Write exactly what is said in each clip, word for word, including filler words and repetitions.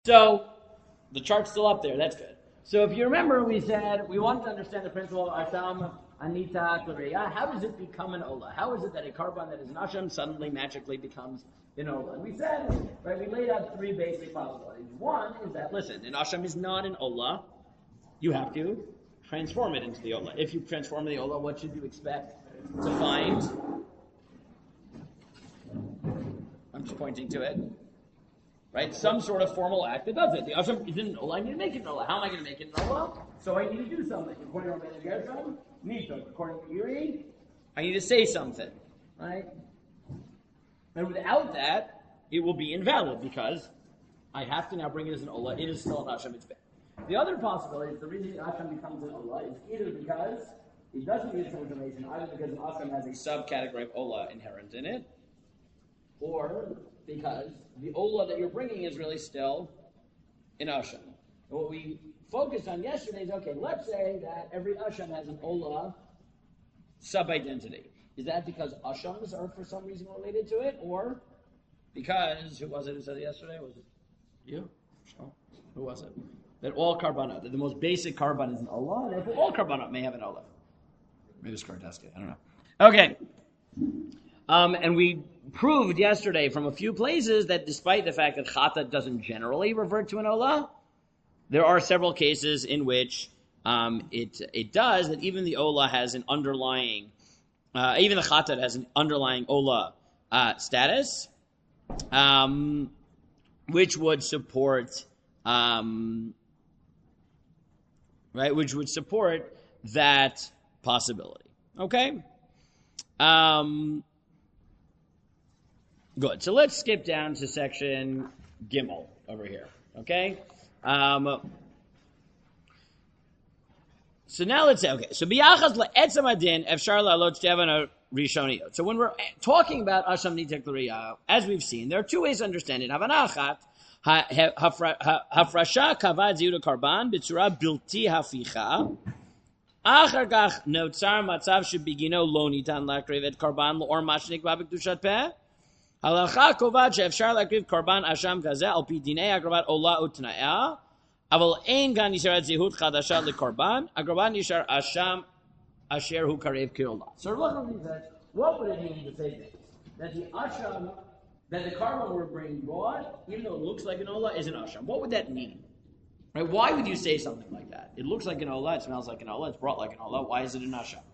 So the chart's still up there. That's good. So if you remember, we said we wanted to understand the principle of Asham, Anita, Klareya. How does it become an Ola? How is it that a carbon that is an Asham suddenly magically becomes an Ola? And we said, right, we laid out three basic possibilities. One is that, listen, an Asham is not an Ola. You have to transform it into the Ola. If you transform the Ola, what should you expect to find? I'm just pointing to it. Right? Some sort of formal act that does it. The Asham isn't an Ola. I need to make it an Ola. How am I going to make it an Ola? So I need to do something. According to Rabbeinu Gershom, Mito. According to Uri, I need to say something. Right? And without that, it will be invalid because I have to now bring it as an Ola. It is still an Asham. It's bad. The other possibility is the reason the Asham becomes an Ola is either because it doesn't need transformation, either because an Asham has a subcategory of Ola inherent in it, or because the Ola that you're bringing is really still an Asham. And what we focused on yesterday is, okay, let's say that every Asham has an Ola sub-identity. Is that because Ashams are for some reason related to it, or because, who was it who said it yesterday? Was it you? Oh, who was it? That all Karbanot, that the most basic Karban is an Ola, and therefore all Karbanot may have an Ola. Maybe it's Kardaski, I don't know. Okay. Um, and we proved yesterday from a few places that despite the fact that Chata doesn't generally revert to an Ola, there are several cases in which um, it it does, that even the Ola has an underlying, uh, even the Chata has an underlying Ola uh, status, um, which would support, um, right, which would support that possibility. Okay? Um... Good. So let's skip down to section Gimel over here. Okay? Um, so now let's say, okay, so biyachas le'etzem adin efshar la'alot shtevana rishoniyot. So when we're talking about Asham Nitek L'Riyah, as we've seen, there are two ways to understand it. Havanachat, hafrasha kavad ziyud karban b'tzura bilti haficha. Achar kach notzar matzav shebigino lo nitan lakrev et karban l'or mashnik b'bekdushat peh. Halacha kovat she'efshar lakriv karban asham kazeh al pi dinei akravat ola utna'ah, aval ein gan yisharat zihut chadasha lekarban, akravat yishar asham asher hu karev ki'ola. So look at what would it mean to say this? That the asham, that the karban we're bringing brought, even though it looks like an ola, is an asham. What would that mean? Right? Why would you say something like that? It looks like an ola, it smells like an ola, it's brought like an ola. Why is it an asham?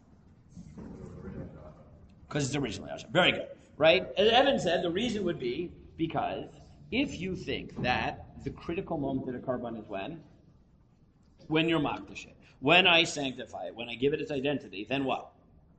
Because it's originally asham. Very good. Right? As Evan said, the reason would be because if you think that the critical moment of a karban is when? When you're makdash it. When I sanctify it, when I give it its identity, then what?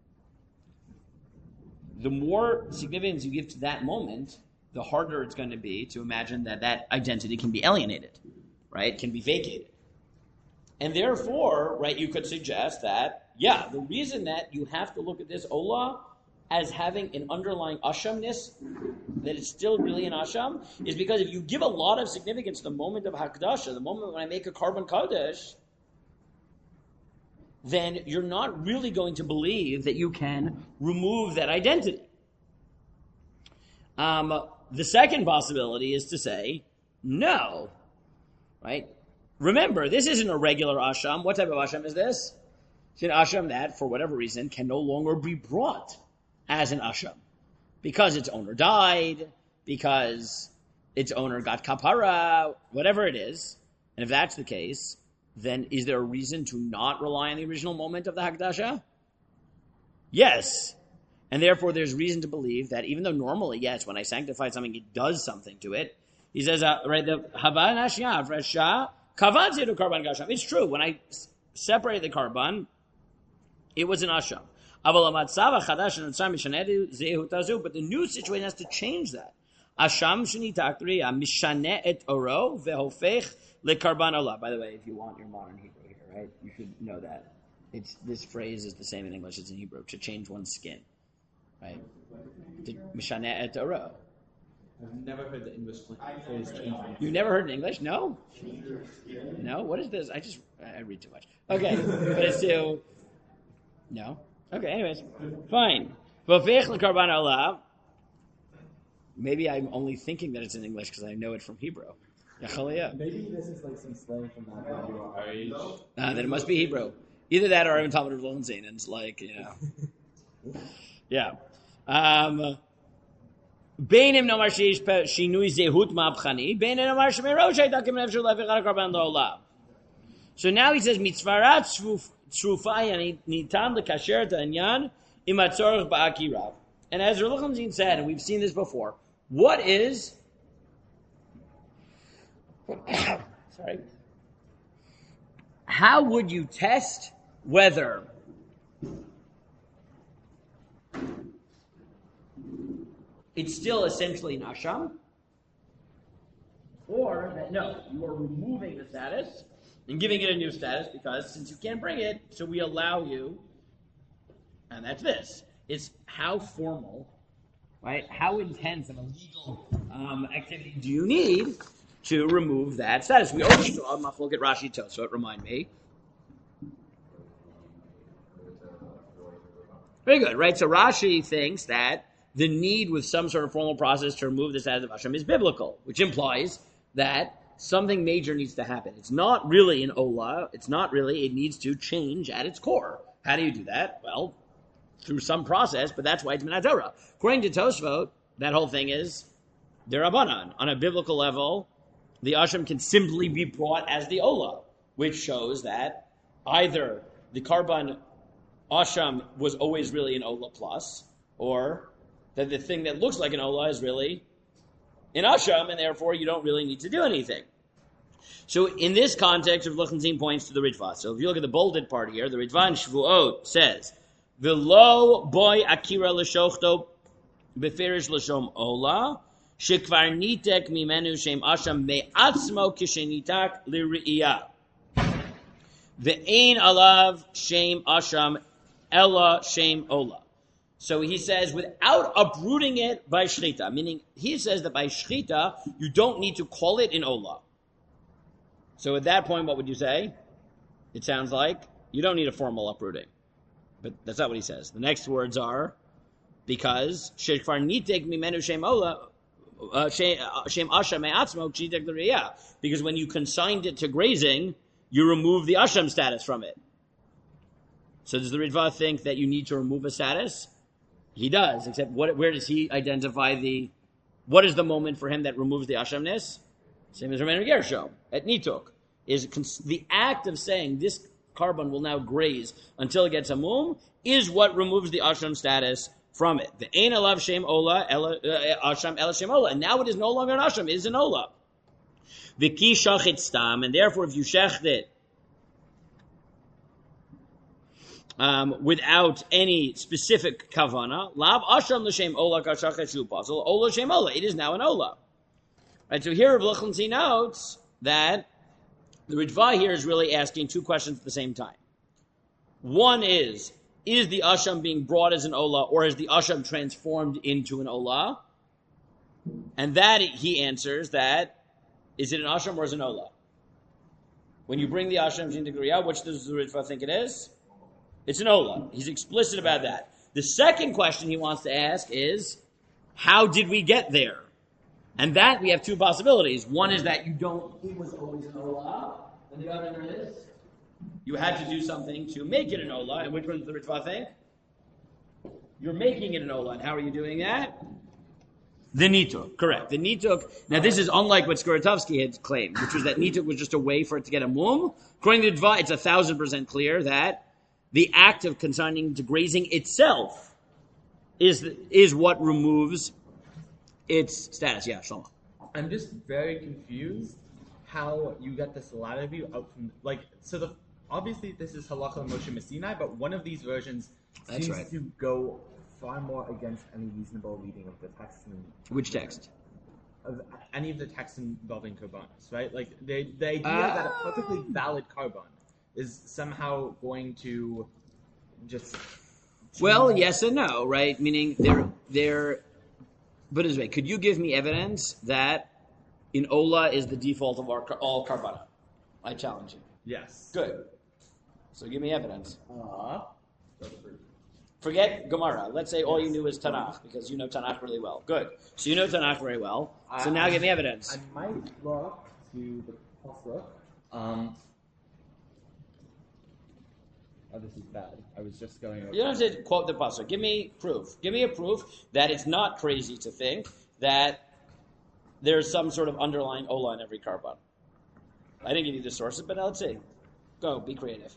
The more significance you give to that moment, the harder it's going to be to imagine that that identity can be alienated, right? Can be vacated. And therefore, right, you could suggest that, yeah, the reason that you have to look at this olah as having an underlying ashamness, that it's still really an asham, is because if you give a lot of significance to the moment of hakdasha, the moment when I make a karban kadosh, then you're not really going to believe that you can remove that identity. Um, the second possibility is to say, no, right? Remember, this isn't a regular asham. What type of asham is this? It's an asham that, for whatever reason, can no longer be brought as an asham, because its owner died, because its owner got kapara, whatever it is. And if that's the case, then is there a reason to not rely on the original moment of the Hakdasha? Yes. And therefore there's reason to believe that even though normally, yes, when I sanctify something, it does something to it. He says, uh, right, the Havan Ashya, Resha, Kavan Zedu Karban Gasham. It's true, when I separated the Karban, it was an Asham. But the new situation has to change that. Asham sheni taktri mishane et oro vehofech lekarban olah. By the way, if you want your modern Hebrew here, right, you should know that it's this phrase is the same in English as in Hebrew, to change one's skin, right? Mishane et oro. I've never heard the English phrase change. You've never heard in English? No? No? What is this? I just I read too much. Okay, but it's to no. Okay, anyways, fine. Maybe I'm only thinking that it's in English because I know it from Hebrew. Yachaliyah. Maybe this is like some slang from that Bible age. Uh, then it must be Hebrew. Either that or even Talmud of Lulzin. And it's like, you know. Yeah. Um, Beinim nomar sheish shinui zehut mabchani. Beinim nomar shemei dakim nefshul levichar karban lo'olav. So now he says, mitzvarat tzrufaya nitan lekasher ta'anyan imatzorach ba'akirav. And as Rav Lulzin said, and we've seen this before, what is... Sorry. How would you test whether it's still essentially an asham, or that no, you are removing the status and giving it a new status because since you can't bring it, so we allow you, and that's this. It's how formal, right? How intense of a legal um, activity do you need to remove that status? We already saw Mafloket Rashi Tosfot, remind me. Very good, right? So Rashi thinks that the need with some sort of formal process to remove the status of Hashem is biblical, which implies that something major needs to happen. It's not really an Ola. It's not really, it needs to change at its core. How do you do that? Well, through some process, but that's why it's Minat Torah. According to Tosfot, that whole thing is Derabanan. On a biblical level, the Asham can simply be brought as the Ola, which shows that either the Karban Asham was always really an Ola plus, or that the thing that looks like an Ola is really an Asham, and therefore you don't really need to do anything. So in this context, Rav Lulzin points to the Ritva. So if you look at the bolded part here, the Ritva in Shvuot says, V'lo boy akira l'shochto beferish l'shom Ola, shekvar nitek mimenu shem Asham me'atzmo kishenitak li'ri'iyah. Ve'ein alav shem Asham ella shem Ola. So he says, without uprooting it by shchita, meaning he says that by shchita, you don't need to call it an Ola. So at that point, what would you say? It sounds like you don't need a formal uprooting. But that's not what he says. The next words are, because shekvar nitek mimenu shem Ola, shem Asham me'atzmo k'shitek l'riyah. Because when you consigned it to grazing, you remove the Asham status from it. So does the Ritva think that you need to remove a status? He does, except what, where does he identify the, what is the moment for him that removes the Ashamness? Same as Ramon Gershom at Nituk. Is the act of saying this carbon will now graze until it gets a mum is what removes the Asham status from it. The Ein Alav Shem Ola, Asham Ela Shem Ola. And now it is no longer an Asham, it is an Ola. The Ki Shachit Stam, and therefore if you shecht it, Um, without any specific kavana, lav asham l'shem ola kashachet shu pasel ola shem ola. It is now an ola. Right. So here, Rav Lulzin notes that the Ritva here is really asking two questions at the same time. One is: is the asham being brought as an ola, or is the asham transformed into an ola? And that he answers that: is it an asham or is it an ola? When you bring the asham into Guriya, which does the Ritva think it is? It's an Ola. He's explicit about that. The second question he wants to ask is, how did we get there? And that we have two possibilities. One is that you don't, it was always an Ola. And the other is, you had to do something to make it an Ola. And which one does the Ritva think? You're making it an Ola. And how are you doing that? The Nituk. Correct. The Nituk. Now this is unlike what Skuratovsky had claimed, which was that Nituk was just a way for it to get a mum. According to the Ritva, it's a thousand percent clear that the act of consigning to grazing itself is is what removes its status. Yeah, Shlomo. I'm just very confused how you get this latter view out from, like, so the obviously this is Halacha Moshe Messinai, but one of these versions That's seems right. to go far more against any reasonable reading of the text. And Which text? of any of the texts involving karbanos, right? Like the the idea Uh, that a perfectly valid karban is somehow going to just Well, yes and no, right? Meaning they're they're. But as way, could you give me evidence that in Ola is the default of our, all karbana? I challenge you. yes. Good. So give me evidence. Uh, Forget Gemara. Let's say all you knew is Tanakh because you know Tanakh really well. Good. So you know Tanakh very well. So I- now give me evidence. I might look. to the pasuk. Um, oh, this is bad. I was just going over. You don't have to quote the pasuk. Give me proof. Give me a proof that it's not crazy to think that there's some sort of underlying ola in every carbon. I didn't give you the sources, but now let's see. Go, be creative.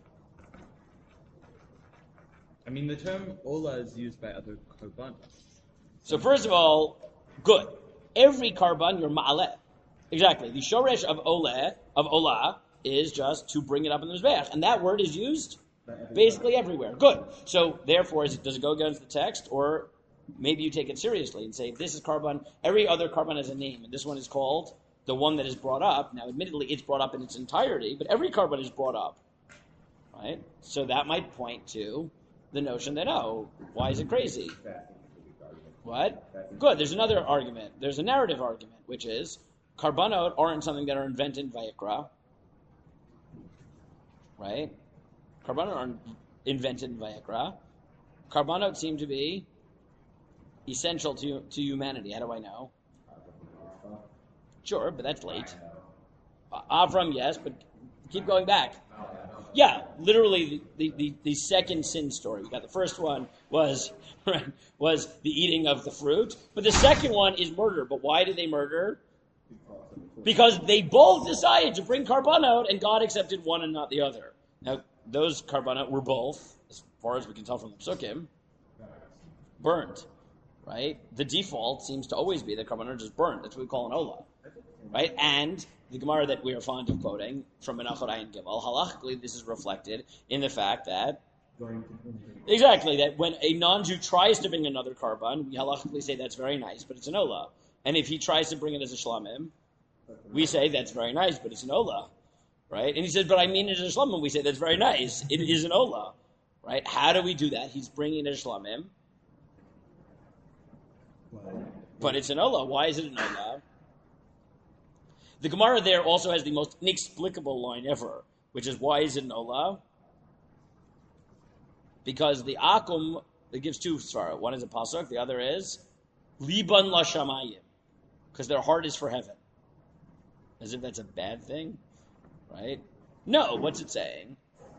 I mean, the term ola is used by other korbanos. So first of all, good. Every carbon, you're ma'aleh. Exactly. The shoresh of oleh, of olah, is just to bring it up in the mizbeach. And that word is used basically everywhere. Good. So therefore, is it, does it go against the text? Or maybe you take it seriously and say, this is carbon, every other carbon has a name, and this one is called the one that is brought up. Now, admittedly, it's brought up in its entirety, but every carbon is brought up. Right? So that might point to the notion that, oh, why is it crazy? What? Good. There's another argument. There's a narrative argument, which is karbanot aren't something that are invented in Vayikra. Right? Karbanot aren't invented in Vayikra. Karbanot seem to be essential to to humanity. How do I know? Sure, but that's late. Uh, Avram, yes, but keep going back. Yeah, literally the, the, the, the second sin story. We got the first one was right, was the eating of the fruit, but the second one is murder. But why did they murder? Because they both decided to bring karbanot, and God accepted one and not the other. Now, those karbanot were both, as far as we can tell from the psukim, burned. Right? The default seems to always be that karbanot are just burned. That's what we call an olah. Right? And the Gemara that we are fond of quoting from Menachot Ayin Gimel, halachically this is reflected in the fact that exactly that when a non-Jew tries to bring another carbon, we halachically say that's very nice, but it's an olah. And if he tries to bring it as a shlamim, we say that's very nice, but it's an olah. Right? And he says, but I mean it as a shlamim. We say that's very nice. It is an olah. Right? How do we do that? He's bringing it as shlamim. But it's an olah. Why is it an olah? The Gemara there also has the most inexplicable line ever, which is, why is it an olah? Because the akum, it gives two svara. One is a pasuk, the other is liban la shamayim, because their heart is for heaven. As if that's a bad thing, right? No, what's it saying?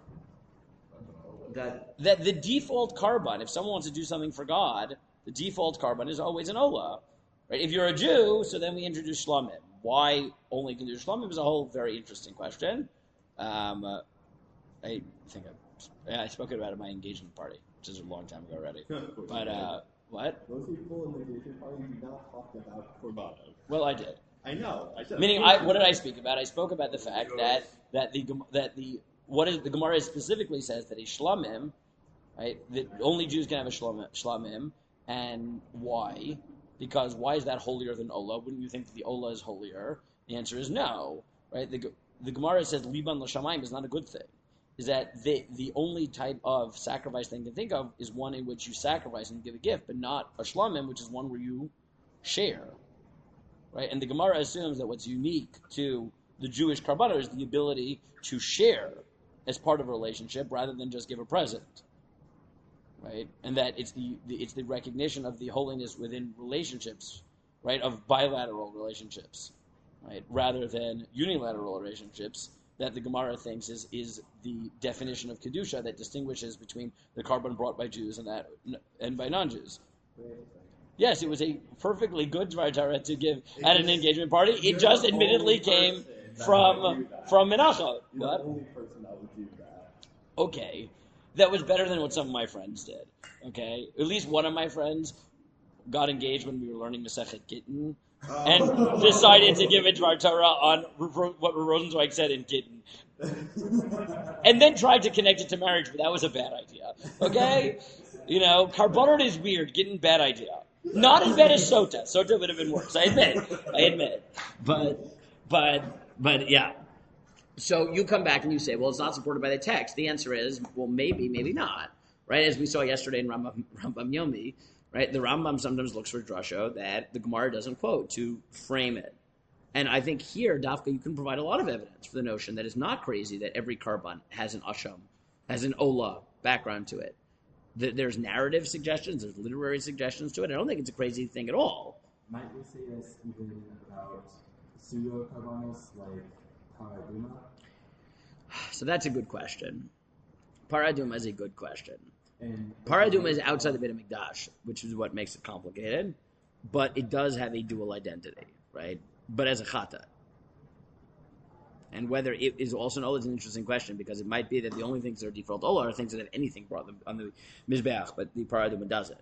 That that the default carbon, if someone wants to do something for God, the default carbon is always an olah. Right? If you're a Jew, so then we introduce shlamim. Why only can do shlamim is a whole very interesting question. Um, uh, I think I, yeah, I spoke about it at my engagement party, which is a long time ago already. But uh, what? Most people in the engagement party do not talk about korbanot. Well, I did. I know. I said. Meaning, I, what did I speak about? I spoke about the fact that that the that the what is the Gemara specifically says that a shlamim, right? That only Jews can have a shlamim, shlamim, and why? Because why is that holier than olah? Wouldn't you think that the olah is holier? The answer is no, right? The the Gemara says liban l'shamayim is not a good thing. Is that the the only type of sacrifice they can think of is one in which you sacrifice and give a gift, but not a shlamim, which is one where you share, right? And the Gemara assumes that what's unique to the Jewish karbanot is the ability to share as part of a relationship rather than just give a present. Right, and that it's the, the it's the recognition of the holiness within relationships, right, of bilateral relationships, right, rather than unilateral relationships that the Gemara thinks is is the definition of kedusha that distinguishes between the carbon brought by Jews and that and by non-Jews. Yes, it was a perfectly good Dvar Torah to give at an engagement party. It just admittedly came from from Menachot. You're the only person that would do that. Okay. That was better than what some of my friends did. Okay, at least one of my friends got engaged when we were learning Masechet Gittin, Oh. and decided to give a Dvar Torah on Ro- what Rosenzweig said in Gittin, and then tried to connect it to marriage, but that was a bad idea. Okay, you know, Karbanot is weird. Gittin, bad idea. Not as bad as Sota. Sota would have been worse. I admit. I admit. But, but, but, yeah. So you come back and you say, well, it's not supported by the text. The answer is, well, maybe, maybe not. Right? As we saw yesterday in Rambam, Rambam Yomi, right? The Rambam sometimes looks for drasha that the Gemara doesn't quote to frame it. And I think here, Dafka, you can provide a lot of evidence for the notion that it's not crazy that every carbon has an asham, has an olah background to it. There's narrative suggestions, there's literary suggestions to it. I don't think it's a crazy thing at all. Might we say this even about pseudo carbonos like paraduma? So that's a good question. Paraduma is a good question. And Paraduma is outside the Beit HaMikdash, which is what makes it complicated, but it does have a dual identity, right? But as a chata. And whether it is also an olah is an interesting question, because it might be that the only things that are default olah are things that have anything brought them on the mizbeach, but the paraduma doesn't,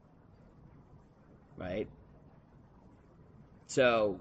right? So,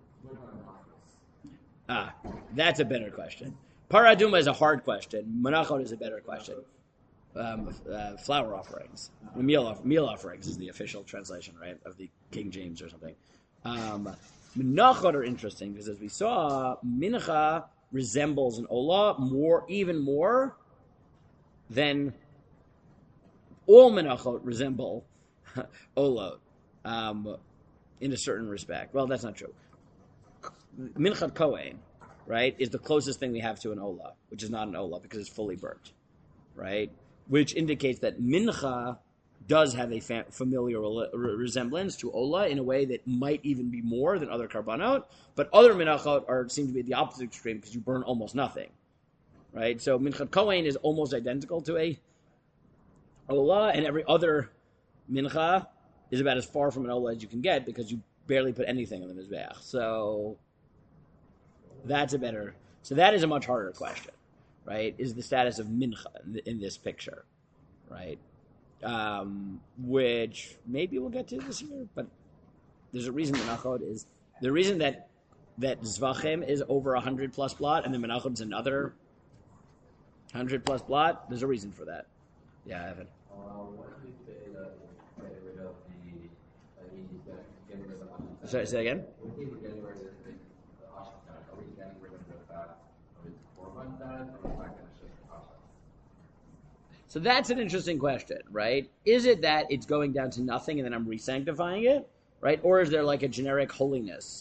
ah, that's a better question. Paraduma is a hard question. Menachot is a better question. Um, uh, flower offerings, meal off, meal offerings is the official translation, right, of the King James or something. Um, Menachot are interesting because, as we saw, mincha resembles an olah more, even more than all menachot resemble olah um, in a certain respect. Well, that's not true. Minchat Kohen, right, is the closest thing we have to an olah, which is not an olah because it's fully burnt, right? Which indicates that mincha does have a fa- familiar re- resemblance to olah in a way that might even be more than other karbanot, but other minachot are seem to be the opposite extreme because you burn almost nothing, right? So minchat kohen is almost identical to a olah, and every other mincha is about as far from an olah as you can get because you barely put anything on the mizbeach. So that's a better. So that is a much harder question, right? Is the status of mincha in, in this picture, right? Um, which maybe we'll get to this year, but there's a reason menachot is the reason that that zvachim is over a hundred plus blot, and the menachot is another hundred plus blot. There's a reason for that. Yeah, Evan. Uh, what do you say that get rid of the, I mean, getting rid of the Sorry, say that again. When we were getting rid of the, the Ashkenaz, are we getting rid of the fact of its korban status, or the fact that it's just Ashkenaz? So that's an interesting question, right? Is it that it's going down to nothing and then I'm re-sanctifying it, right? Or is there like a generic holiness?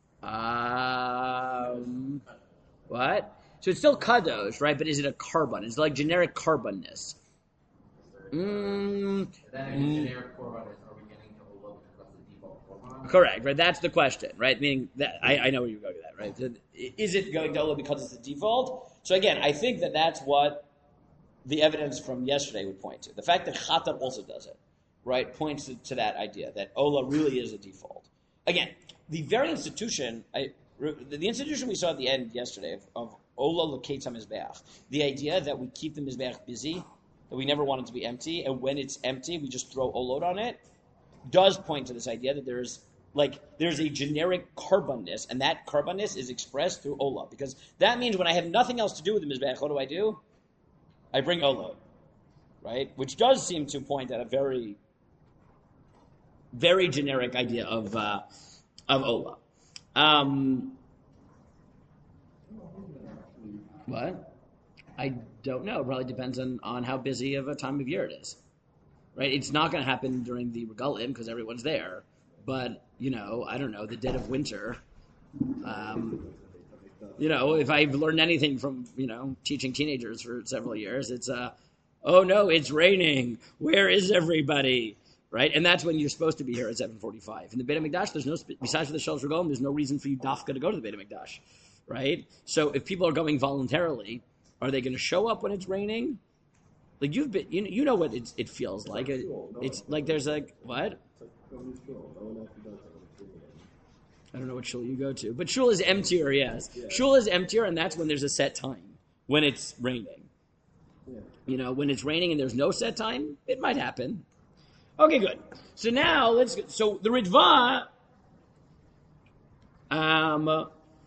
Um, what? So it's still kadosh, right? But is it a carbon? Is it like generic carbonness? Mm, Then mm, in generic korban is, are we getting to Olah because that's the default korban? correct, right? That's the question, right? Meaning that I, I know where you're going with that, right? So is it going to Olah because it's the default? So again, I think that that's what the evidence from yesterday would point to. The fact that Chatat also does it, right, points to, to that idea that Olah really is a default. Again, the very institution, I, the institution we saw at the end yesterday of, of Olah L'Ketz HaMizbeach, the idea that we keep the Mizbeach busy, that we never want it to be empty, and when it's empty, we just throw Olot on it, does point to this idea that there's like there's a generic carbonness, and that carbonness is expressed through Olah, because that means when I have nothing else to do with the Mizbeach, what do I do? I bring Olot, right? Which does seem to point at a very, very generic idea of uh, of Olah. Um, what? I don't know. It probably depends on, on how busy of a time of year it is, right? It's not going to happen during the regalim because everyone's there. But, you know, I don't know, the dead of winter, um, you know, if I've learned anything from, you know, teaching teenagers for several years, it's, uh, oh no, it's raining. Where is everybody? Right? And that's when you're supposed to be here at seven forty-five. In the Beit HaMikdash, there's no, besides for the Shalosh Regalim, there's no reason for you dafka to go to the Beit HaMikdash. Right? So if people are going voluntarily, are they going to show up when it's raining? Like you've been, you know, you know what it's, it feels like. It, it's like there's like, what? I don't know what shul you go to, but shul is emptier, yes. Yeah. Shul is emptier, and that's when there's a set time, when it's raining. Yeah. You know, when it's raining and there's no set time, it might happen. Okay, good. So now let's. So the Ritva, um,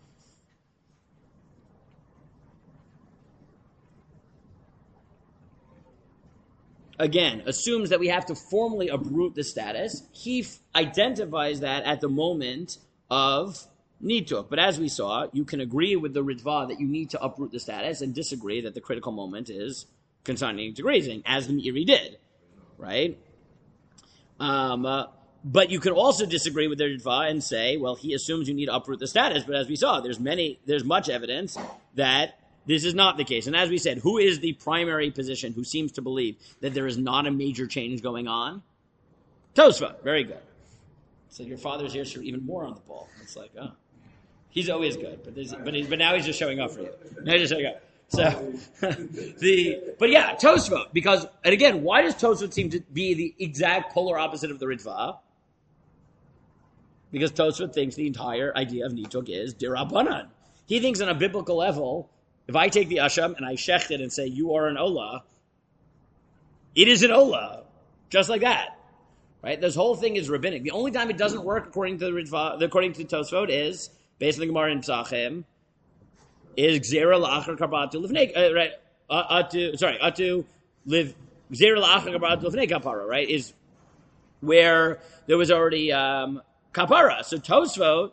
again, assumes that we have to formally uproot the status. He f- identifies that at the moment of nituk. But as we saw, you can agree with the Ritva that you need to uproot the status and disagree that the critical moment is consigning to grazing, as the Meiri did, right? Um, uh, but you can also disagree with the Ritva and say, well, he assumes you need to uproot the status. But as we saw, there's many, there's much evidence that this is not the case. And as we said, who is the primary position who seems to believe that there is not a major change going on? Tosfa. Very good. So your father's here, so you're even more on the ball. It's like, oh. He's always good, but there's, but he, but now he's just showing up for you. Now he's just showing up. So the but yeah, Tosfot, because and again, why does Tosfot seem to be the exact polar opposite of the Ritva? Because Tosfot thinks the entire idea of Nituk is Dirabanan. He thinks on a biblical level, if I take the Asham and I shecht it and say you are an Ola, it is an Ola, just like that. Right? This whole thing is rabbinic. The only time it doesn't work according to the Ritva, according to Tosfot, is based on the Gemara in Psachim, is Gzera la'achar karbatu lifnei, uh, right? Uh, atu, sorry, atu live Gzera la'achar karbatu lifnei kapara, right? Is where there was already um, kapara. So Tosfot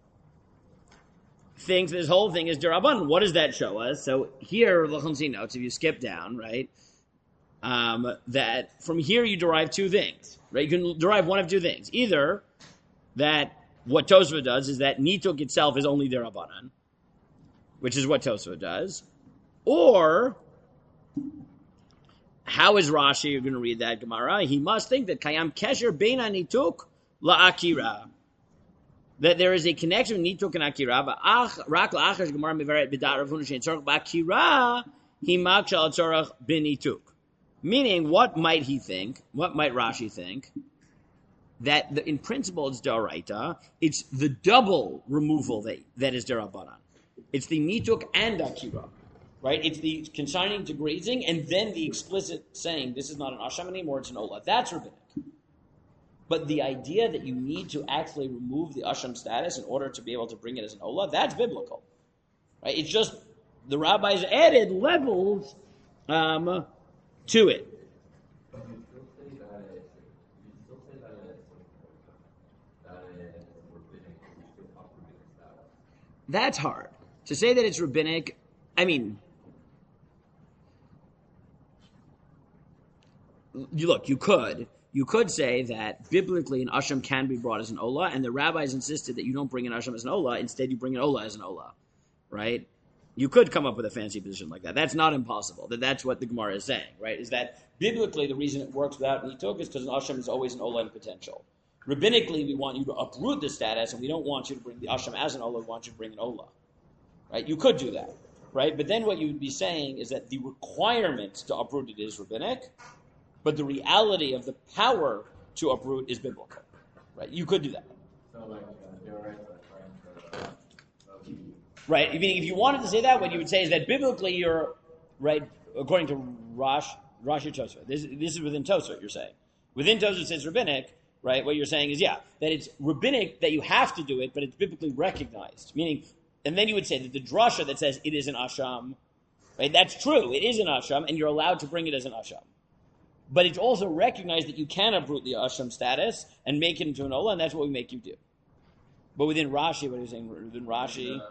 thinks this whole thing is derabanan. What does that show us? So here, Lachonsi notes, if you skip down, right, um, that from here you derive two things, right? You can derive one of two things. Either that what Tosfot does is that Nituk itself is only derabanan, which is what Tosfot does, or how is Rashi, you're going to read that Gemara, he must think that Kayam Kesher Beina Nituk La'akira, that there is a connection with Nituk and Akira, but Rak La'achar Gemara Miveret B'dat Rav Huna Shein Tzorach B'Akira He Maksha Al Tzorach B'Nituk. Meaning, what might he think, what might Rashi think, that the, in principle it's Daraita, it's the double removal that, that is Darabanan. It's the Nituk and Akira, right? It's the consigning to grazing and then the explicit saying this is not an Asham anymore, it's an Ola. That's rabbinic. But the idea that you need to actually remove the Asham status in order to be able to bring it as an Ola, that's biblical, right? It's just the rabbis added levels um, to it. But you still say that it's, you still say that it's, that it's rabbinic, you still have rabbinic status. That's hard. To say that it's rabbinic, I mean, you look, you could. You could say that biblically an Asham can be brought as an Ola, and the rabbis insisted that you don't bring an Asham as an Ola, instead you bring an Ola as an Ola, right? You could come up with a fancy position like that. That's not impossible. That That's what the Gemara is saying, right? Is that biblically the reason it works without Nituk is because an Asham is always an Ola in potential. Rabbinically, we want you to uproot the status, and we don't want you to bring the Asham as an Ola, we want you to bring an Ola. Right? You could do that, right? But then what you would be saying is that the requirement to uproot it is rabbinic, but the reality of the power to uproot is biblical, right? You could do that. So like, uh, you're right, like, right, uh, right? I mean, if you wanted to say that, what you would say is that biblically you're, right, according to Rash, Rashi Tosfot, this, this is within Tosfot, you're saying. Within Tosfot it says rabbinic, right? What you're saying is, yeah, that it's rabbinic, that you have to do it, but it's biblically recognized, meaning. And then you would say that the drasha that says it is an asham, right? That's true. It is an asham, and you're allowed to bring it as an asham. But it's also recognized that you can uproot the asham status and make it into an ola, and that's what we make you do. But within Rashi, what are you saying? Within Rashi,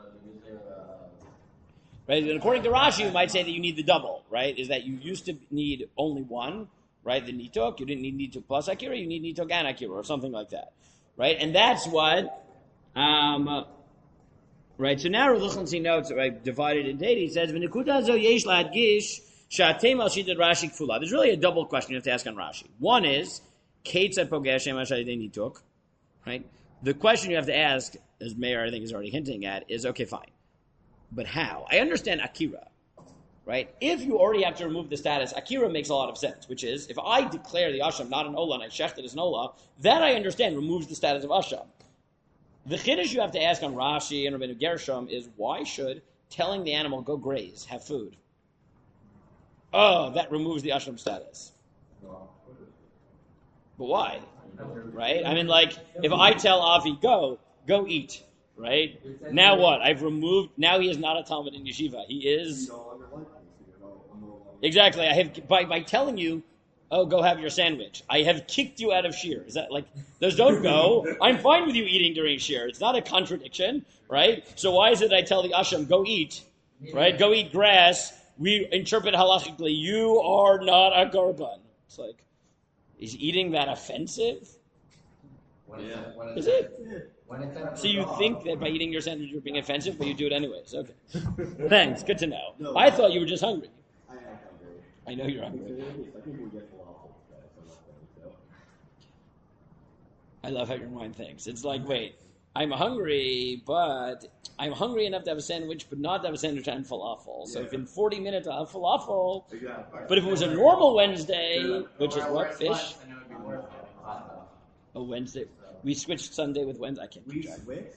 right? And according to Rashi, you might say that you need the double, right? Is that you used to need only one, right? The nituk. You didn't need nituk plus akira. You need nituk and akira, or something like that, right? And that's what. Um, Right, so now Rav Lichtenstein notes, right, divided into eight, he says, "V'nekuda zo yesh la'adgish she'atem al shitat Rashi kfula." There's really a double question you have to ask on Rashi. One is, Ketzad pogesh shem ha'shayidei nituk, right? The question you have to ask, as Meir I think is already hinting at, is, okay, fine. But how? I understand Akira, right? If you already have to remove the status, Akira makes a lot of sense, which is, if I declare the Asham not an Ola and I shecht it as an Ola, that I understand removes the status of Asham. The chiddush you have to ask on Rashi and Rabbeinu Gershom is, why should telling the animal go graze, have food? Oh, that removes the ashram status. But why? Right? I mean, like, if I tell Avi, go, go eat, right? Now what? I've removed, now he is not a Talmud in yeshiva. He is... Exactly. I have, by, by telling you, oh, go have your sandwich, I have kicked you out of shir. Is that like, those don't go. I'm fine with you eating during shir. It's not a contradiction, right? So why is it I tell the asham, go eat, right? Go eat grass. We interpret halachically, you are not a garban. It's like, is eating that offensive? When yeah. It's, when is it's, it? When it's so you think that by eating your sandwich you're being offensive, but you do it anyways. Okay. Thanks. Good to know. No, I thought you were just hungry. I am hungry. I know you're hungry. I think we get falafel today, so. I love how your mind thinks. It's like, wait, I'm hungry, but I'm hungry enough to have a sandwich, but not to have a sandwich and falafel. So Yeah. if in forty minutes I have falafel, Exactly. but if it was a normal Wednesday, which is what, fish? And it would be worth it. Pasta. A Wednesday. We switched Sunday with Wednesday. I can't We keep track. switched.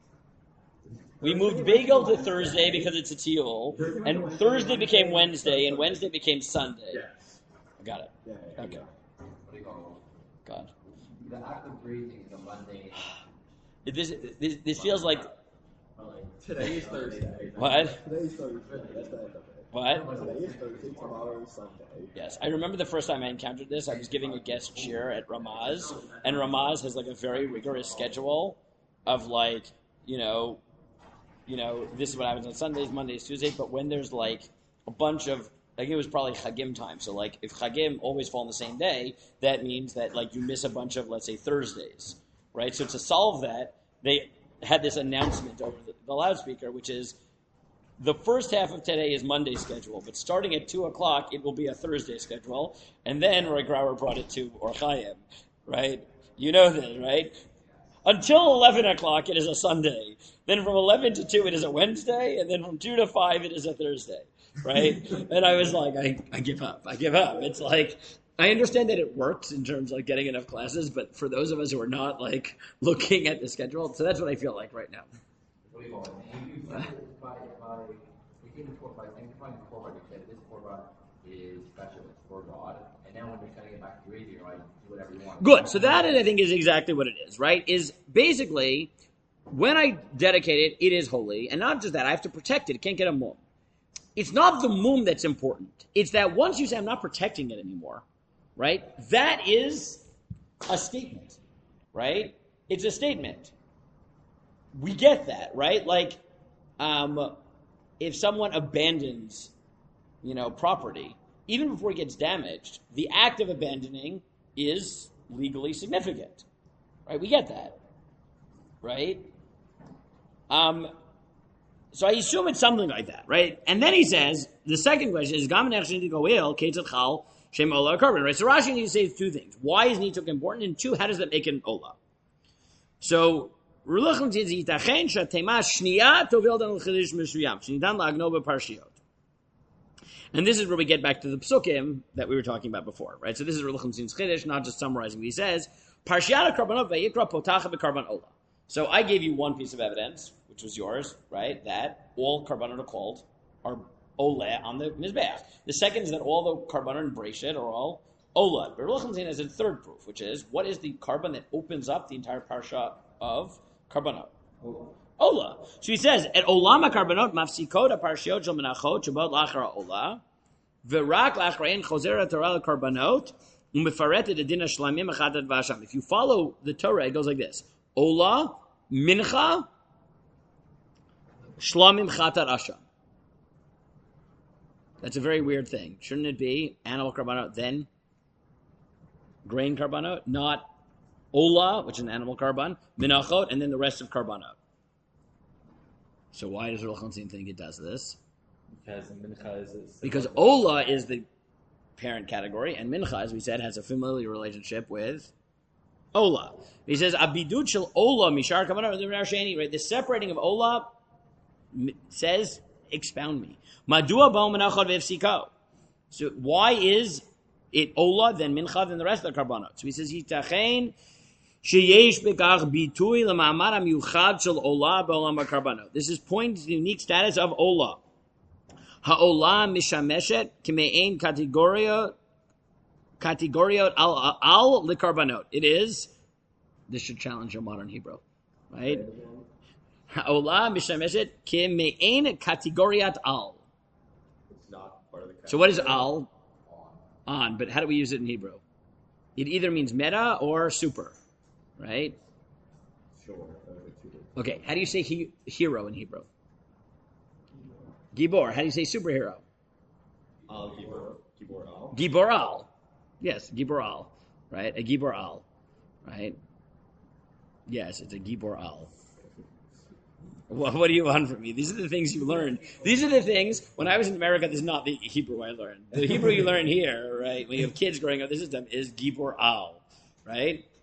We moved bagel to Thursday because it's a teal, and Thursday became Wednesday, and Wednesday became Sunday. Yes. Got it. Yeah, yeah, Okay. What do you call God. it? The act of breathing is a mundane. This, this, this feels like, Today is Thursday. what? Today is Thursday. That's the end of it. What? Today is Thursday. Tomorrow is Sunday. Yes, I remember the first time I encountered this. I was giving a guest cheer at Ramaz, and Ramaz has like a very rigorous schedule of like, you know, you know, this is what happens on Sundays, Mondays, Tuesdays. But when there's like a bunch of, like it was probably Chagim time. So like if Chagim always fall on the same day, that means that like you miss a bunch of, let's say, Thursdays, right? So to solve that, they had this announcement over the, the loudspeaker, which is, the first half of today is Monday schedule, but starting at two o'clock, it will be a Thursday schedule. And then Roy Grauer brought it to Or Chaim, right? You know this, right? Until eleven o'clock, it is a Sunday. Then from eleven to two, it is a Wednesday. And then from two to five, it is a Thursday, right? And I was like, I, I give up. I give up. It's like, I understand that it works in terms of like getting enough classes, but for those of us who are not like looking at the schedule, so that's what I feel like right now. What do you call it? And you by, by, you came to by sanctifying the korban, you said this korban is special, it's for God. And now when you're sending it back to Israel, you're like, do whatever you want. Good. So that, I think, is exactly what it is, right? Is basically, when I dedicate it, it is holy. And not just that, I have to protect it. It can't get a mum. It's not the mum that's important. It's that once you say, I'm not protecting it anymore, right? That is a statement, right? It's a statement. We get that, right? Like, um, if someone abandons, you know, property, even before it gets damaged, the act of abandoning is legally significant, right? We get that, right? Um, so I assume it's something like that, right? And then he says, the second question is, Gam nechshin goel ketzat chal shem olah carbon, right? So Rashi needs to say two things. Why is nituk important? And two, how does that make an olah? So, and this is where we get back to the psukim that we were talking about before, right? So this is Reluchim Zin's Chiddush, not just summarizing what he says. Parshiata karbanot vayikra potacha bekarban ola. So I gave you one piece of evidence, which was yours, right? That all karbanot are called are ola on the mizbeach. The second is that all the karbanot and breshet are all ola. But Reluchim Zin has a third proof, which is what is the karban that opens up the entire parsha of karbanot? Ola. Ola. So he says, at olama karbanot mafsikot aparshiot shel menachot shabot lachar ola, v'rak lachrein chozer Torah karbanot u'mefaretet edin hashlamim achadat v'asham. If you follow the Torah, it goes like this: ola, mincha, shlamim chatat asham. That's a very weird thing. Shouldn't it be animal karbanot, then grain karbanot, not ola, which is an animal karban, minachot, and then the rest of karbanot? So why does Reluchim Zin think it does this? Because mincha is a- Because ola is the parent category, and mincha, as we said, has a familiar relationship with ola. He says, abidut shel ola mishar karbanot, right? The separating of ola says, expound me. Madua bo menachot v'efsiko. So why is it ola, then mincha, then the rest of the karbanot? So he says, yitachein sheyesh bekach bitui lema'amad hamiuchad shel ola b'olam ha'karbanot. This is pointing to the unique status of ola. Ha'ola mishameshet k'me'ein kategoria kategoriot al al lekarbanot. It is. This should challenge your modern Hebrew, right? Ha'ola mishameshet k'me'ein kategoriat al. It's not part of the. So what is al? On, but how do we use it in Hebrew? It either means meta or super, right? Sure. uh, it's either- Okay, how do you say he, hero in Hebrew? Gibor. How do you say superhero? Al Gibor. Gibor Al. Gibor al. Yes, Gibor al, right? A Gibor al, right? Yes, it's a Gibor al. Well, what do you want from me? These are the things you learn. These are the things, when I was in America, this is not the Hebrew I learned. The Hebrew you learn here, right, when you have kids growing up, this is them, is Gibor al, right?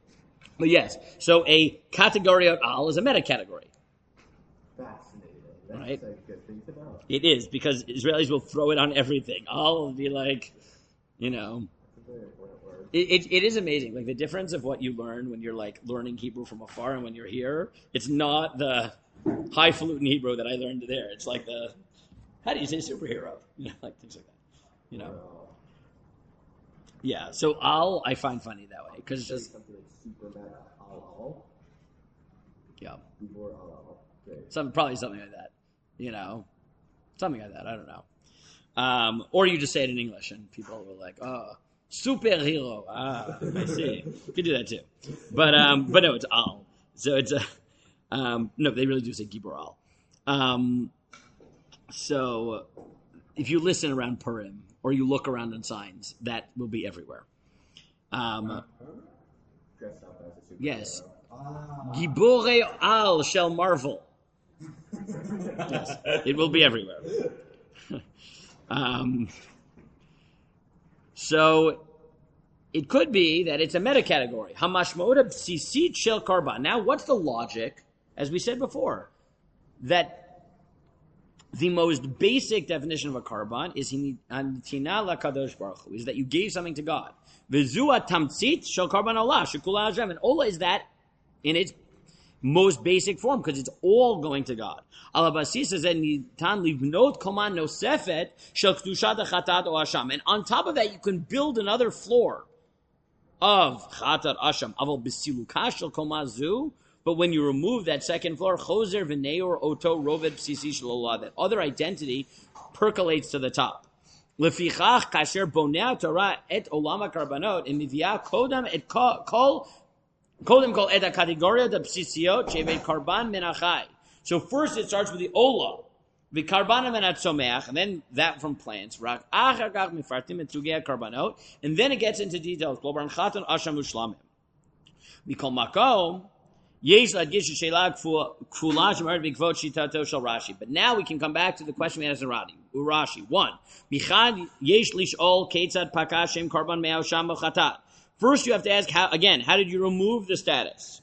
But yes, so a category of al is a meta category. Fascinating. That's Right. a good thing to know. It is, because Israelis will throw it on everything. Al will be like, you know, It's a very important word. it, it, it is amazing. Like the difference of what you learn when you're like learning Hebrew from afar and when you're here. It's not the highfalutin Hebrew that I learned there. It's like the, how do you say superhero? You know, like things like that. You know, Uh, yeah. So al I find funny that way because it's say just something like super meta. Al yeah, al. Gibor al al. Great. some probably something like that. You know, something like that. I don't know. Um, or you just say it in English and people will like, oh, superhero. Ah, I see. You can do that too. But um, but no, it's al. So it's a um, no. They really do say gibor al. Um, so if you listen around Purim or you look around on signs, that will be everywhere. Um, Dressed up as a superhero. yes, Ah. gibore al shall marvel. Yes, it will be everywhere. um, so it could be that it's a meta category. Hamashmoda bsisit shel karban. Now, what's the logic? As we said before, that the most basic definition of a karban is tina lakadosh baruch hu, is that you gave something to God. V'zua tamtzit shel karban olah shekula hashem, and olah is that in its most basic form because it's all going to God. Alabasi says that nitan livnot koman nosefet shel kedushat chatat o hasham, and on top of that you can build another floor of chatat hasham. Aval b'siluka shel komazu. But when you remove that second floor, choser v'neur oto rovet b'sisi shel olah, that other identity percolates to the top. Lefichach kasher boneh Torah et olam karbanot imivia kodam et kol kodam kol et kategoria de b'sisiot shevet karban menachai. So first it starts with the olah, the karban menat someach, and then that from plants. Rak achar kach mifartim et sugei karbanot, and then it gets into details. Klobar chatan asham ushlamim. Mikol makom. But now we can come back to the question we had as a Rashi. One, first you have to ask, how, again, how did you remove the status?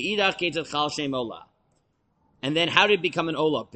And then how did it become an olah?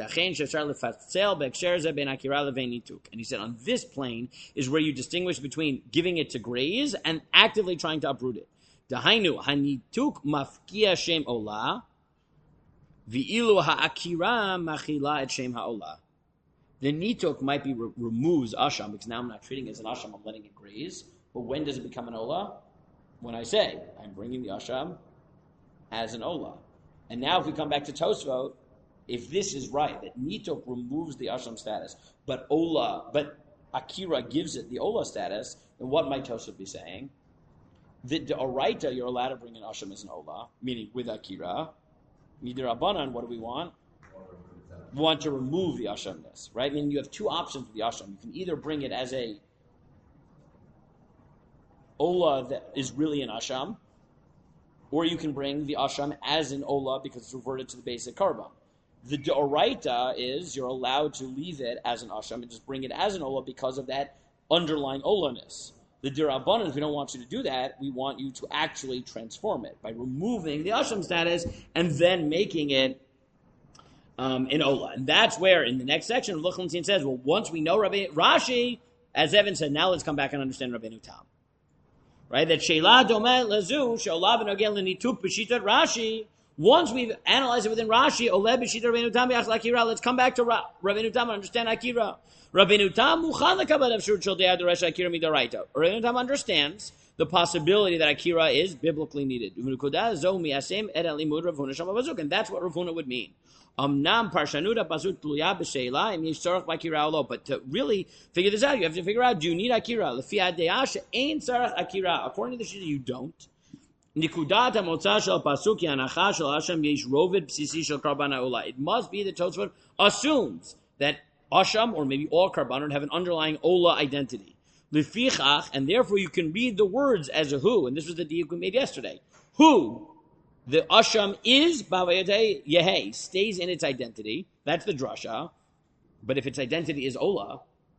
And he said, on this plane is where you distinguish between giving it to graze and actively trying to uproot it. Dahainu hanituk mafkia shem olah, v'ilu ha'akira machila et shem ha'olah. The nituk might be re- removes asham because now I'm not treating it as an asham, I'm letting it graze. But when does it become an olah? When I say I'm bringing the asham as an olah. And now if we come back to Tosfot, if this is right, that nituk removes the asham status, but olah, but akira gives it the olah status, then what might Tosfot be saying? The oraita, you're allowed to bring an asham as an olah, meaning with akira. Midirabanan, what do we want? We want to remove the ashamness, right? Meaning you have two options with the asham. You can either bring it as a olah that is really an asham, or you can bring the asham as an olah because it's reverted to the basic karban. The oraita is you're allowed to leave it as an asham and just bring it as an olah because of that underlying olahness. The Dirabanan, if we don't want you to do that, we want you to actually transform it by removing the Asham status and then making it um, an Olah. And that's where, in the next section, Luchantin says, well, once we know Rabbi Rashi, as Evan said, now let's come back and understand Rabbeinu Tam. Right? That Sheila Domeh Lezu, She'olav Enogel L'nituk B'shitat Rashi. Once we've analyzed it within Rashi, Oleh B'shitat Rabbeinu Tam B'yach L'Akira, let's come back to Ra- Rabbeinu Tam and understand Akira. Rabbeinu Tam Muchan L'Kabel Avshut Shel De'ad D'Resh Akira Midoraita. Rabbeinu Tam understands the possibility that Akira is biblically needed. And that's what Rav Huna would mean. Amnam Parshanuda Pasut Tluya B'Sheila Im Yesh Tzarech B'Akira Olo. But to really figure this out, you have to figure out: do you need Akira? Lefi Adeyah She'ein Tzarech Akira. According to the Shita, you don't. Nikudat HaMotzah Shel Pasuk Yanacha Shel Hashem Yesh Rovid B'Sisi Shel Karban HaOlah. It must be that Tosfot assumes that Asham, or maybe all Karbanot, have an underlying Olah identity. Lefichach, and therefore you can read the words as a who, and this was the diuk we made yesterday. Who the Asham is, Bavayate Yehei, stays in its identity. That's the drasha. But if its identity is Olah,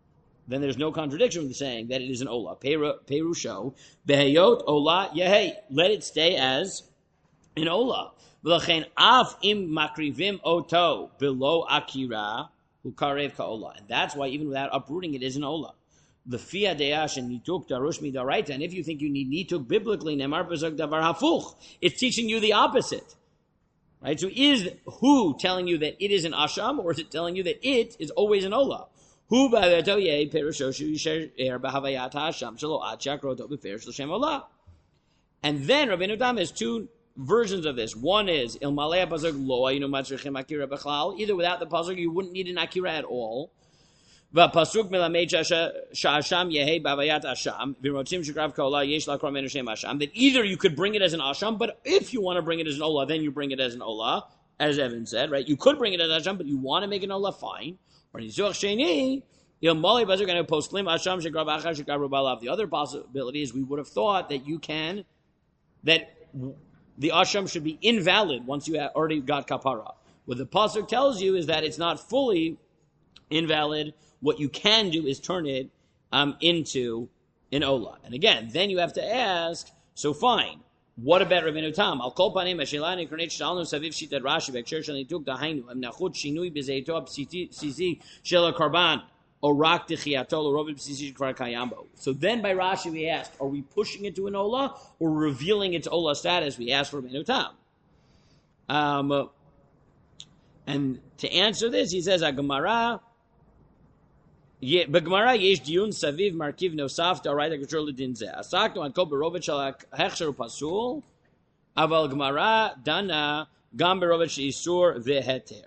then there's no contradiction with saying that it is an ola. Perusho, behayot ola yehei. Let it stay as an ola. V'lachein af im makrivim oto below akira ukarev kaola. And that's why even without uprooting it is an ola. The fia deash and nituk darush midaraita. And if you think you need nituk biblically, nemar bezog davar hafuch. It's teaching you the opposite. Right? So is who telling you that it is an asham, or is it telling you that it is always an ola? Who by the toye perishoshu yisher er bahavayat hasham shelo achak roto beferish l'shem ola. And then Rabbeinu Tam has two versions of this. One is ilmalei pasuk lo ayinu matzrichim akira bechlal. Either without the pasuk you wouldn't need an akira at all. V'pasuk melamed sha'asham yehei bavayat asham v'rotzim shekrav kola yesh lakrom enushem asham. That either you could bring it as an asham, but if you want to bring it as an ola, then you bring it as an ola, as Evan said, right? You could bring it as an asham, but you want to make an ola, fine. Or nizuach sheni ilmalei pasuk and postlim asham shekrav achar shekrav rubalav. The other possibility is we would have thought that you can that the asham should be invalid once you have already got kapara. What the pasuk tells you is that it's not fully invalid. What you can do is turn it um, into an ola. And again, then you have to ask, so fine, what about Rabbeinu Tam? Al kol panim hashilani krenei shalnu saviv shitat Rashi b'ekser shel nituk dahainu em nachut shinui b'zeito b'sisi shel karban or rak dechiato l'rovid b'sisi kvar kayambo. So then by Rashi we ask, are we pushing it to an ola or revealing its ola status? We ask for Rabbeinu Tam. Um, and to answer this, he says, Agamara, B'Gemara yesh diun saviv markiv nosaf da'oraita k'shur l'din zeh. Asaknu ad kol berovet shel hechsher pasul, aval Gemara dana gam berovet she'isur v'heter.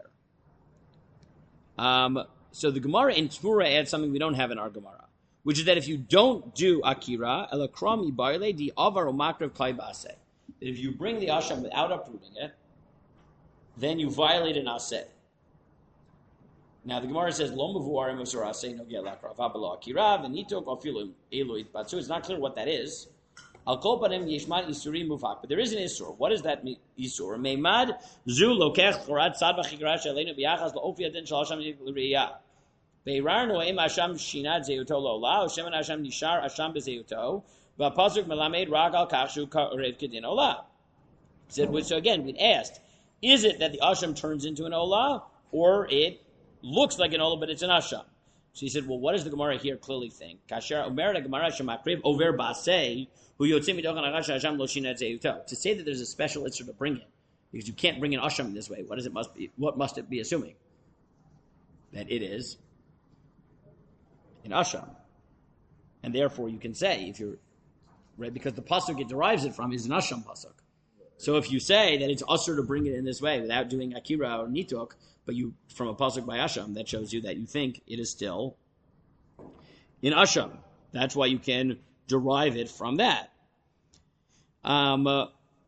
Um, so the Gemara in Tmura adds something we don't have in our Gemara, which is that if you don't do akira, elakram ibarle di avar u'makrev klai b'aseh. That if you bring the asham without uprooting it, then you violate an aseh. Now the Gemara says lo mevuarim usurase no get lakrav abalo akira v'nitok afilu eloid. But so it's not clear what that is. Al kol panim yishmat isuri muvak, but there is an isur. What does that mean? Isur meimad zu lokech chorat sad b'chikra shalenu b'yachas la'ofi adin shal hasham l'riyah. Beirarnu em hasham shinad zeuto lo'ola o shemen hasham nishar hasham b'zeuto v'apasuk melamed rak al kachshu karev kedin ola. Said so again. We asked, is it that the hasham turns into an ola, or it looks like an ola, but it's an asham? So he said, well, what does the Gemara here clearly think? Kasher omer Gemara shemakriv over basei hu yotzim midochan arash hasham lo shinad zeuto. To say that there's a special issue to bring it, because you can't bring an asham in this way. What does it must be? What must it be assuming? That it is an asham, and therefore you can say if you're right because the pasuk it derives it from is an asham pasuk. So if you say that it's usher to bring it in this way without doing akira or nituk, but you from a pasuk by asham, that shows you that you think it is still in asham. That's why you can derive it from that. Um, uh,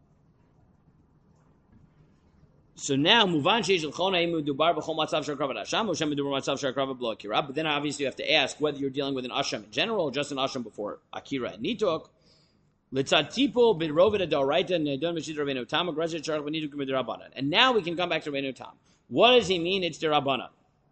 so now, muvan sheish l'chona imudubar b'chol matzav she'akrav asham, or shem medubar matzav she'akrav b'lo akira. But then obviously you have to ask whether you're dealing with an asham in general or just an asham before akira and nituk. And now we can come back to Rabbeinu Tam. What does he mean it's derabbanan?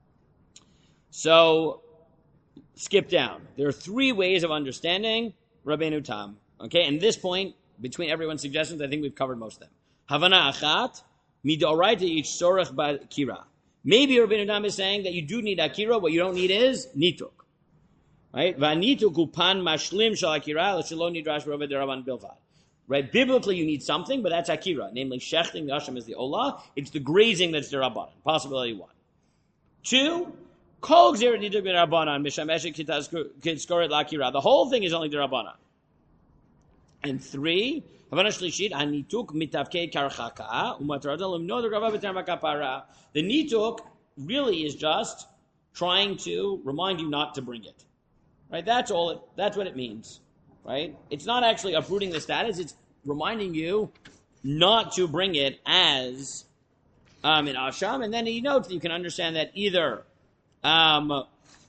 So, skip down. There are three ways of understanding Rabbeinu Tam. Okay, and this point, between everyone's suggestions, I think we've covered most of them. Havana achat, midoraita ich sorech ba'akira. Maybe Rabbeinu Tam is saying that you do need akira, what you don't need is nituk. Right? Vanituk upan mashlim shal akira l'shelo nidrash b'roved deraban bilvad. Right? Biblically, you need something, but that's akira. Namely, shechting the asham is the olah. It's the grazing that's derabanan. Possibility one. Two, kol gzeret nituk derabanan mishameshet kitskoret l'akira. The whole thing is only derabanan. And three, havana shlishit anituk mitavkei karchaka umatarada lemno derava b'terma kapara. The nituk really is just trying to remind you not to bring it. Right? That's all. It, that's what it means. Right? It's not actually uprooting the status. It's reminding you not to bring it as um, an asham. And then he notes that you can understand that either um,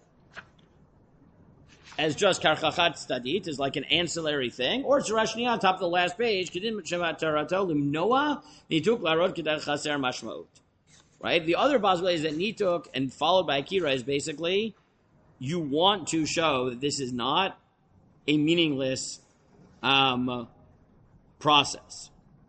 as just karchachat stadit is like an ancillary thing, or it's Rashni on top of the last page. Right? The other possibility is that nituk and followed by akira is basically you want to show that this is not a meaningless um, process.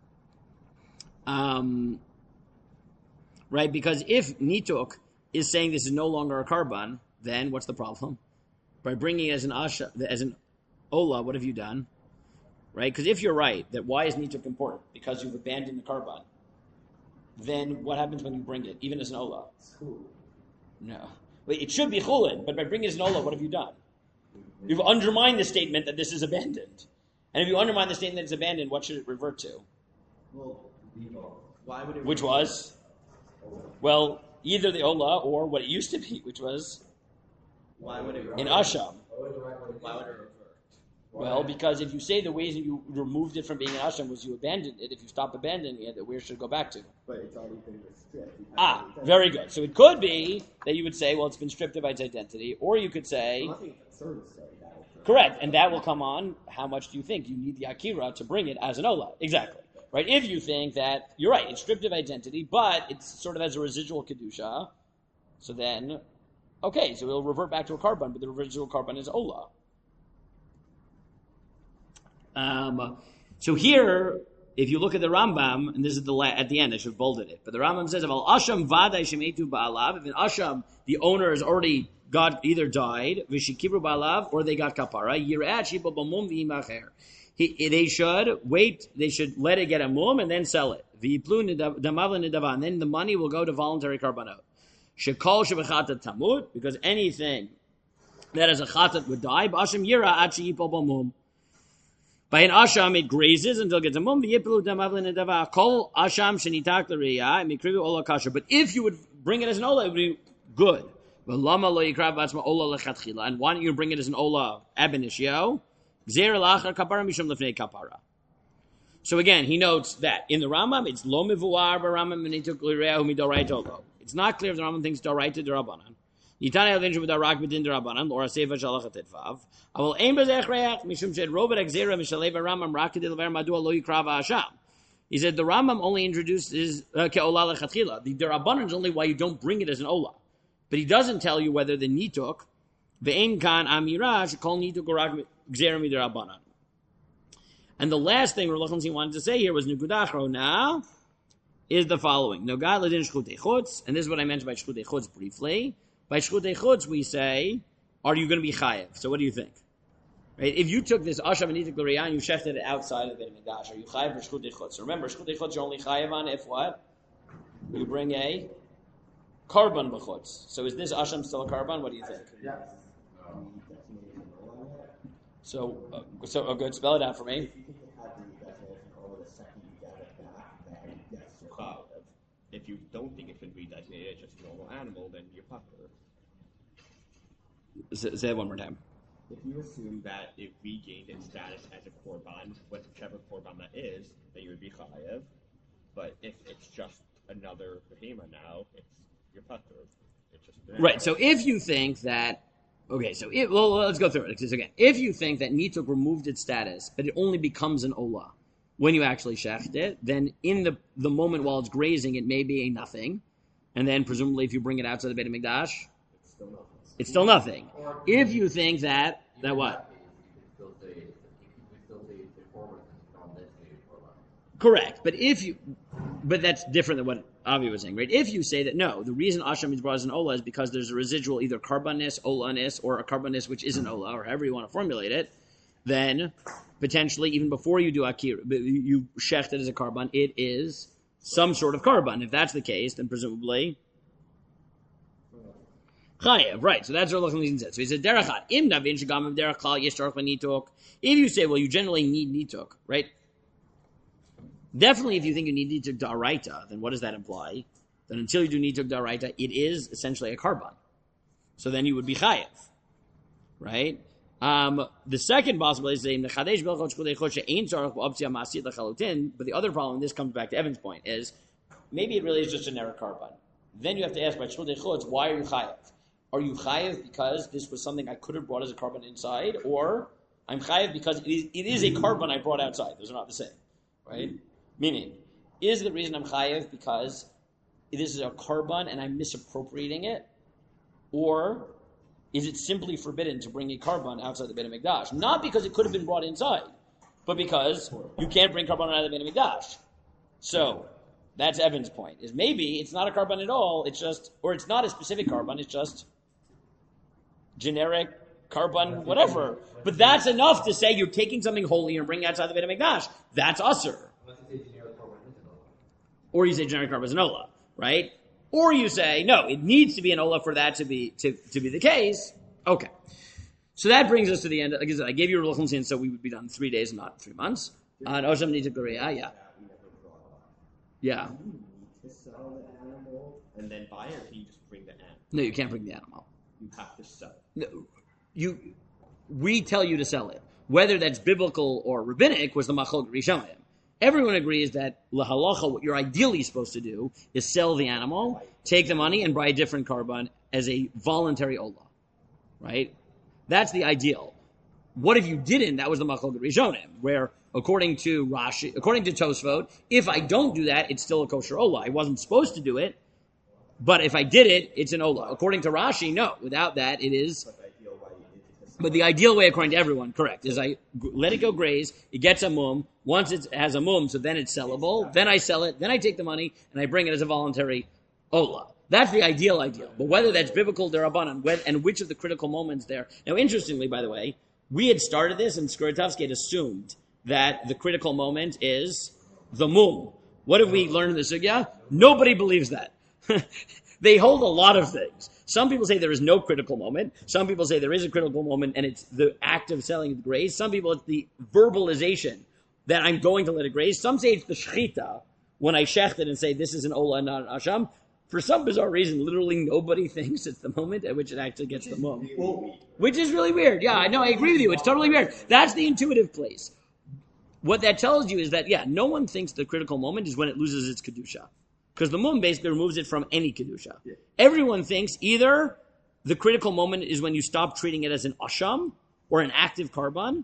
Um, right? Because if nituk is saying this is no longer a karban, then what's the problem? By bringing it as an asha, as an ola, what have you done? Right? Because if you're right, that why is nituk important? Because you've abandoned the karban. Then what happens when you bring it, even as an ola? No. Wait, it should be chulin, but by bringing it as an ola, what have you done? You've undermined the statement that this is abandoned. And if you undermine the statement that it's abandoned, what should it revert to? Well, Why would it? Which was? Well, either the ola or what it used to be, which was Why would it? in asham. Why would it revert? Well, because if you say the ways you removed it from being an asham was you abandoned it, if you stop abandoning it, then where should it go back to? But it's already been stripped. You have Ah, to return very it. good. So it could be that you would say, well, it's been stripped of its identity, or you could say, I'm not saying it's absurd to say that. correct, and that will come on, how much do you think you need the akira to bring it as an ola? Exactly. Right? If you think that, you're right, it's stripped of identity, but it's sort of as a residual kedusha, so then, okay, so it'll revert back to a carbon, but the residual carbon is ola. Um, so here, if you look at the Rambam, and this is the la- at the end, I should have bolded it, but the Rambam says, "Al asham vaday shemetu ba'alav." If an asham, the owner has already got either died, v'shikibru ba'alav, or they got kapara. Yirat shibo b'mum v'imacher. He, they should wait. They should let it get a mum and then sell it. V'yiplu damav l'nedavan. And then the money will go to voluntary karbanot. Shekol shebechatat tamut, because anything that is a chatat would die. B'asham yira ad sheyipol b'mum. By an asham, it grazes until it gets a mum. V'yiplu damav l'nedavan. Kol asham shenitak l'riyah mikrivu ola kasher. But if you would bring it as an ola, it would be good. V'lama lo yikrav b'atzma ola lechatchila. And why don't you bring it as an ola ab initio? So again, he notes that in the Rambam, it's lo mivuar b'Rambam v'nituk l'reahu midoraito lo. It's not clear if the Rambam thinks doraita d'Rabbanan. Yitani al-dinju b'darak b'din d'Rabbanan, or a-seva shalachat etvav. Aval ein b'zeh reach, mishum shed robet exera mishalei b'Rambam rakadil v'er madua lo yikrav ha'asham. He said the Rambam only introduces uh, ke'ola lechatchila. The d'Rabbanan is only why you don't bring it as an ola. But he doesn't tell you whether the nituk, ve'ein kan amira, shekol nituk orak and the last thing Rav Lachlan wanted to say here was Nukudachro now is the following. Nogat ledin shchutei chutz, and this is what I mentioned by shchutei chutz briefly. By shchutei chutz we say, are you going to be chayev? So what do you think? Right? If you took this asham and nituk l'riyah and you shechted it outside of the Beit Mikdash, are you chayev for shchutei chutz? Remember, shchutei chutz you're only chayev on if what? You bring a karban b'chutz. So is this asham still a karban? What do you think? Yes. So, uh, so, oh, good. Spell it out for me. If you think it had the definition over the second you get it back, then yes, you're Wow. positive. If you don't think it's been redesignated as just a normal animal, then you're popular. Say, say it one more time. If you assume that it regained its status as a korban, whichever korban that is, then you would be chayev. But if it's just another behemoth now, it's you're popular. It's just an Right. animal. So if you think that, okay, so it, well, let's go through it because again. If you think that nituk removed its status, but it only becomes an ola when you actually shecht it, then in the the moment while it's grazing, it may be a nothing, and then presumably if you bring it outside the Beit Mikdash, It's still nothing. it's still nothing. If you think that that what? You can still say, you can still say the forward is non-designated korban. Correct. But if you, but that's different than what Avi was saying, right? If you say that no, the reason Asham is brought as an Ola is because there's a residual either karbanis, Olanis, or a karbanis which isn't Ola, or however you want to formulate it, then potentially even before you do Akira, you shecht it as a karban, it is some sort of karban. If that's the case, then presumably Chayev, right? So that's what Lachlan said. So he said, "Derachat im navin shegam derach klal yeshtarach v'nituk." If you say, well, you generally need nituk, right? Definitely, if you think you need nituk daraita, then what does that imply? Then until you do nituk daraita, it is essentially a karban. So then you would be chayev, right? Um, the second possibility is saying nechadesh belchot shchudei chutz she'ein tzarich b'optzia ma'asit lechalutin. But the other problem, this comes back to Evan's point, is maybe it really is just a generic karban. Then you have to ask by shchudei chutz, why are you chayev? Are you chayev because this was something I could have brought as a karban inside, or I'm chayev because it is, it is a karban I brought outside? Those are not the same, right? Meaning, is the reason I'm chayev because this is a karban and I'm misappropriating it, or is it simply forbidden to bring a carbon outside the Beit HaMikdash? Not because it could have been brought inside, but because you can't bring carbon out of the Beit HaMikdash. So, that's Evan's point, is maybe it's not a carbon at all, it's just, or it's not a specific carbon, it's just generic carbon, whatever. But that's enough to say you're taking something holy and bringing it outside the Beit HaMikdash. That's usher. Unless you say generic korban is an ola. Or you say generic carbon is an ola, right? Or you say, no, it needs to be an ola for that to be to, to be the case. Okay. So that brings us to the end. Like I said, I gave you a little hint, so we would be done in three days, not three months. On Osham Nita Korea, yeah. Yeah. Do you need to sell the animal? And then buy it, or can you just bring the animal? No, you can't bring the animal. You have to sell it. No, you, we tell you to sell it. Whether that's biblical or rabbinic was the Machlok Rishonim. Everyone agrees that lahalacha, what you're ideally supposed to do is sell the animal, take the money, and buy a different carbon as a voluntary olah. Right? That's the ideal. What if you didn't? That was the Machlok Rishonim, where according to Rashi, according to Tosfot, if I don't do that, it's still a kosher olah. I wasn't supposed to do it, but if I did it, it's an olah. According to Rashi, no. Without that, it is. But the ideal way, according to everyone, correct, is I let it go graze, it gets a mum, once it has a mum, so then it's sellable, then I sell it, then I take the money, and I bring it as a voluntary olah. That's the ideal ideal. But whether that's biblical derabanan, and which of the critical moments there. Now, interestingly, by the way, we had started this, and Skuratovsky had assumed that the critical moment is the mum. What have we learned in the sugya? Nobody believes that. They hold a lot of things. Some people say there is no critical moment. Some people say there is a critical moment and it's the act of selling the graze. Some people it's the verbalization that I'm going to let it graze. Some say it's the shechita when I shecht it and say this is an olah and not an asham. For some bizarre reason, literally nobody thinks it's the moment at which it actually gets the mum. Which is really weird. Yeah, I know, I agree with you. It's totally weird. That's the intuitive place. What that tells you is that, yeah, no one thinks the critical moment is when it loses its kedusha. Because the mum basically removes it from any kedusha. Yeah. Everyone thinks either the critical moment is when you stop treating it as an asham or an active carbon,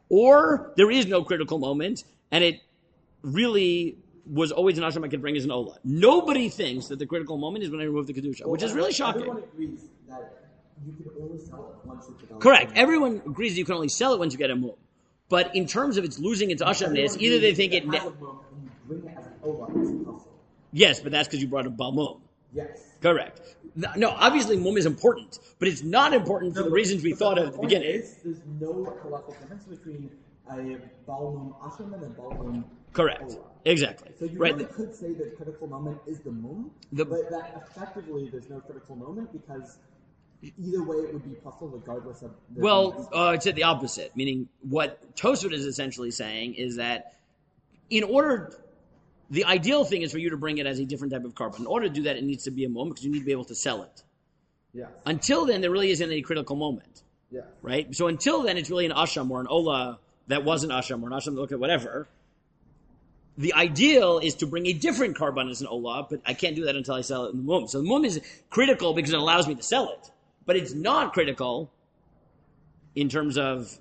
or there is no critical moment and it really was always an asham I could bring as an olah. Nobody thinks that the critical moment is when I remove the kedusha, well, which is really shocking. Everyone agrees that you can only sell it once it's developed. Correct. Everyone agrees that you can only sell it once you get a mum. But in terms of its losing its ashamness, either they think it. Ne- has a mum and you bring it as an olah, it's impossible. Yes, but that's because you brought a balmum. Yes. Correct. No, no, obviously mum is important, but it's not important for No, the reasons we thought of at the beginning. Is, there's no halachic difference between a balmum asham and a balmum Correct. olah. Exactly. So you right. really could say that critical moment is the mum, The- but that effectively there's no critical moment because either way it would be possible regardless of the Well, uh, it's at the opposite, meaning what Tosfot is essentially saying is that in order, the ideal thing is for you to bring it as a different type of carbon. In order to do that, it needs to be a mum because you need to be able to sell it. Yes. Until then, there really isn't any critical moment, Yes. right? So until then, it's really an asham or an olah that wasn't asham or an asham that looked at whatever. The ideal is to bring a different carbon as an olah, but I can't do that until I sell it in the mum. So the mum is critical because it allows me to sell it. But it's not critical in terms of...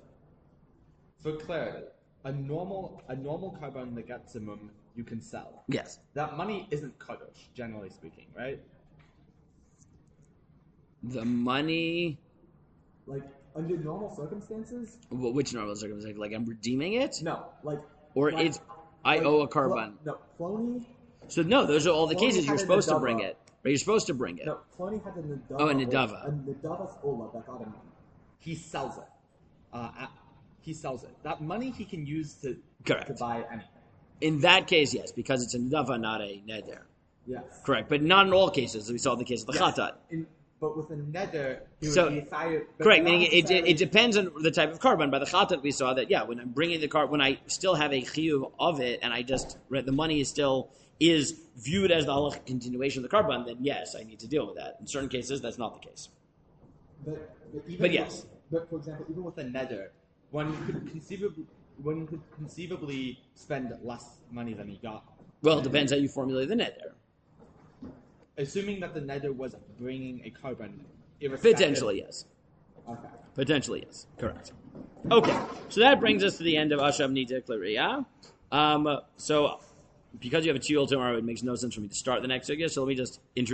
For clarity, a normal a normal carbon that gets a mum, you can sell. Yes. That money isn't kadosh, generally speaking, right? The money... Like under normal circumstances, Wh- Which normal circumstance? Like I'm redeeming it? no. Like Or like, it's... I like, owe a Plo- carbon. No, Plony. So no, those are all the Plony cases. had You're a supposed to Nadava. bring it. Right? You're supposed to bring it. No, Plony had a Nadava. Oh, a Nadava. A Nadava's olah that got him. He sells it. Uh, at- he sells it. That money he can use to Correct. to buy anything. In that case, yes, because it's a nidava, not a neder. Yes. Correct. But not in all cases. We saw the case of the Yes. chatat. In, but with a nether, he would So- be fired. but Correct, not meaning it, it, necessarily- it depends on the type of carbon. By the chatat, we saw that, yeah, when I'm bringing the carbon, when I still have a chiyuv of it, and I just, right, the money is still, is viewed as the halachic continuation of the carbon, then yes, I need to deal with that. In certain cases, that's not the case. But, but, even But with- yes. But for example, even with with a nether, one could conceivably one could conceivably spend less money than he got. Well, it depends how you formulate the neder. Assuming that the nether was bringing a carbon, irrespective. Potentially, yes. okay. Potentially, yes. Correct. Okay, so that brings us to the end of Asham Nita Klariya. Um, so, because you have a Chiyul tomorrow, it makes no sense for me to start the next sugya, so let me just introduce